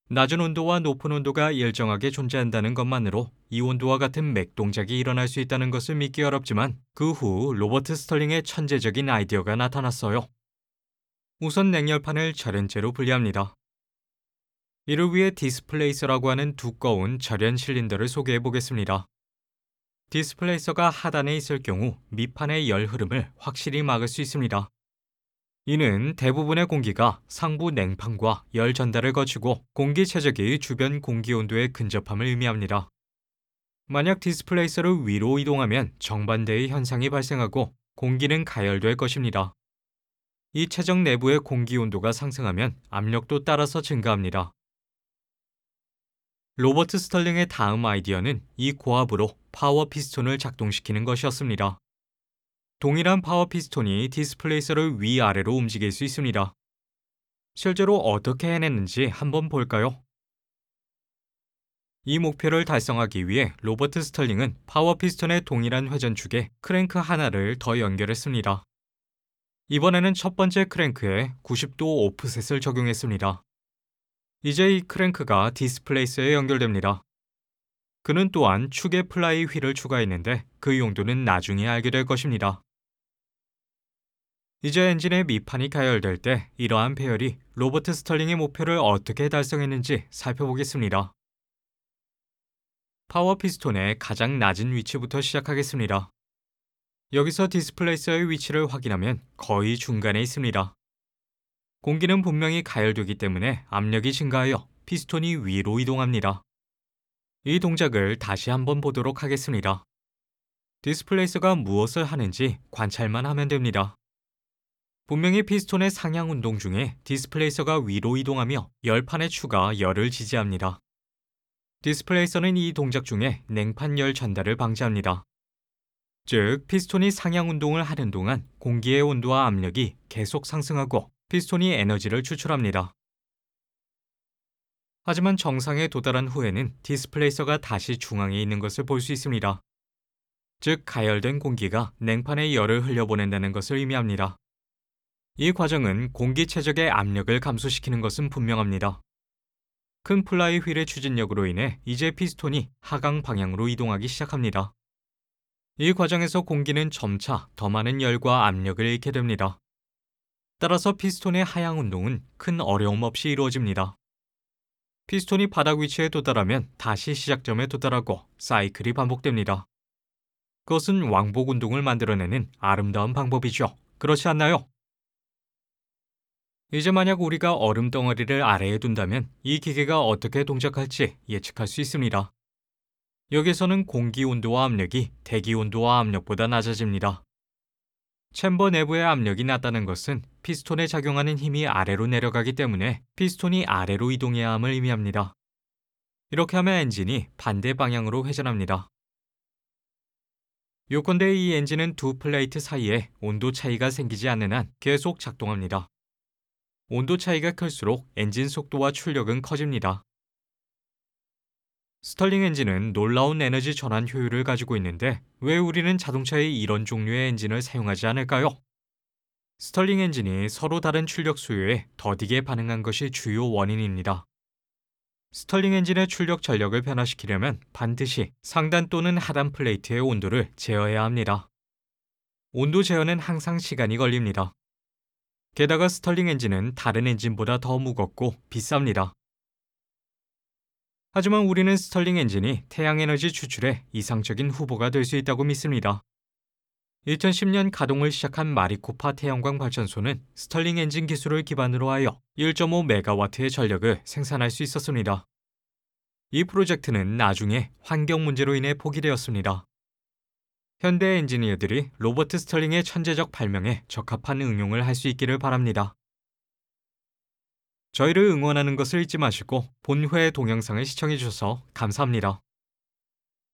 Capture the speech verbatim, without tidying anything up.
낮은 온도와 높은 온도가 일정하게 존재한다는 것만으로 이 온도와 같은 맥동작이 일어날 수 있다는 것을 믿기 어렵지만 그 후 로버트 스털링의 천재적인 아이디어가 나타났어요. 우선 냉열판을 절연제로 분리합니다. 이를 위해 디스플레이서라고 하는 두꺼운 절연 실린더를 소개해 보겠습니다. 디스플레이서가 하단에 있을 경우 밑판의 열 흐름을 확실히 막을 수 있습니다. 이는 대부분의 공기가 상부 냉판과 열 전달을 거치고 공기 최적이 주변 공기 온도에 근접함을 의미합니다. 만약 디스플레이서를 위로 이동하면 정반대의 현상이 발생하고 공기는 가열될 것입니다. 이 체적 내부의 공기 온도가 상승하면 압력도 따라서 증가합니다. 로버트 스털링의 다음 아이디어는 이 고압으로 파워 피스톤을 작동시키는 것이었습니다. 동일한 파워 피스톤이 디스플레이서를 위아래로 움직일 수 있습니다. 실제로 어떻게 해냈는지 한번 볼까요? 이 목표를 달성하기 위해 로버트 스털링은 파워 피스톤의 동일한 회전축에 크랭크 하나를 더 연결했습니다. 이번에는 첫 번째 크랭크에 구십 도 오프셋을 적용했습니다. 이제 이 크랭크가 디스플레이서에 연결됩니다. 그는 또한 축에 플라이 휠을 추가했는데 그 용도는 나중에 알게 될 것입니다. 이제 엔진의 밑판이 가열될 때 이러한 배열이 로버트 스털링의 목표를 어떻게 달성했는지 살펴보겠습니다. 파워 피스톤의 가장 낮은 위치부터 시작하겠습니다. 여기서 디스플레이서의 위치를 확인하면 거의 중간에 있습니다. 공기는 분명히 가열되기 때문에 압력이 증가하여 피스톤이 위로 이동합니다. 이 동작을 다시 한번 보도록 하겠습니다. 디스플레이서가 무엇을 하는지 관찰만 하면 됩니다. 분명히 피스톤의 상향 운동 중에 디스플레이서가 위로 이동하며 열판의 추가 열을 지지합니다. 디스플레이서는 이 동작 중에 냉판 열 전달을 방지합니다. 즉, 피스톤이 상향 운동을 하는 동안 공기의 온도와 압력이 계속 상승하고 피스톤이 에너지를 추출합니다. 하지만 정상에 도달한 후에는 디스플레이서가 다시 중앙에 있는 것을 볼 수 있습니다. 즉, 가열된 공기가 냉판에 열을 흘려보낸다는 것을 의미합니다. 이 과정은 공기 최적의 압력을 감소시키는 것은 분명합니다. 큰 플라이 휠의 추진력으로 인해 이제 피스톤이 하강 방향으로 이동하기 시작합니다. 이 과정에서 공기는 점차 더 많은 열과 압력을 잃게 됩니다. 따라서 피스톤의 하향 운동은 큰 어려움 없이 이루어집니다. 피스톤이 바닥 위치에 도달하면 다시 시작점에 도달하고 사이클이 반복됩니다. 그것은 왕복 운동을 만들어내는 아름다운 방법이죠. 그렇지 않나요? 이제 만약 우리가 얼음 덩어리를 아래에 둔다면 이 기계가 어떻게 동작할지 예측할 수 있습니다. 여기서는 공기 온도와 압력이 대기 온도와 압력보다 낮아집니다. 챔버 내부의 압력이 낮다는 것은 피스톤에 작용하는 힘이 아래로 내려가기 때문에 피스톤이 아래로 이동해야 함을 의미합니다. 이렇게 하면 엔진이 반대 방향으로 회전합니다. 요컨대 이 엔진은 두 플레이트 사이에 온도 차이가 생기지 않는 한 계속 작동합니다. 온도 차이가 클수록 엔진 속도와 출력은 커집니다. 스털링 엔진은 놀라운 에너지 전환 효율을 가지고 있는데 왜 우리는 자동차에 이런 종류의 엔진을 사용하지 않을까요? 스털링 엔진이 서로 다른 출력 수요에 더디게 반응한 것이 주요 원인입니다. 스털링 엔진의 출력 전력을 변화시키려면 반드시 상단 또는 하단 플레이트의 온도를 제어해야 합니다. 온도 제어는 항상 시간이 걸립니다. 게다가 스털링 엔진은 다른 엔진보다 더 무겁고 비쌉니다. 하지만 우리는 스털링 엔진이 태양에너지 추출에 이상적인 후보가 될 수 있다고 믿습니다. 이천십 년 가동을 시작한 마리코파 태양광 발전소는 스털링 엔진 기술을 기반으로 하여 일 점 오 메가와트의 전력을 생산할 수 있었습니다. 이 프로젝트는 나중에 환경 문제로 인해 포기되었습니다. 현대 엔지니어들이 로버트 스털링의 천재적 발명에 적합한 응용을 할 수 있기를 바랍니다. 저희를 응원하는 것을 잊지 마시고 본회 동영상을 시청해주셔서 감사합니다.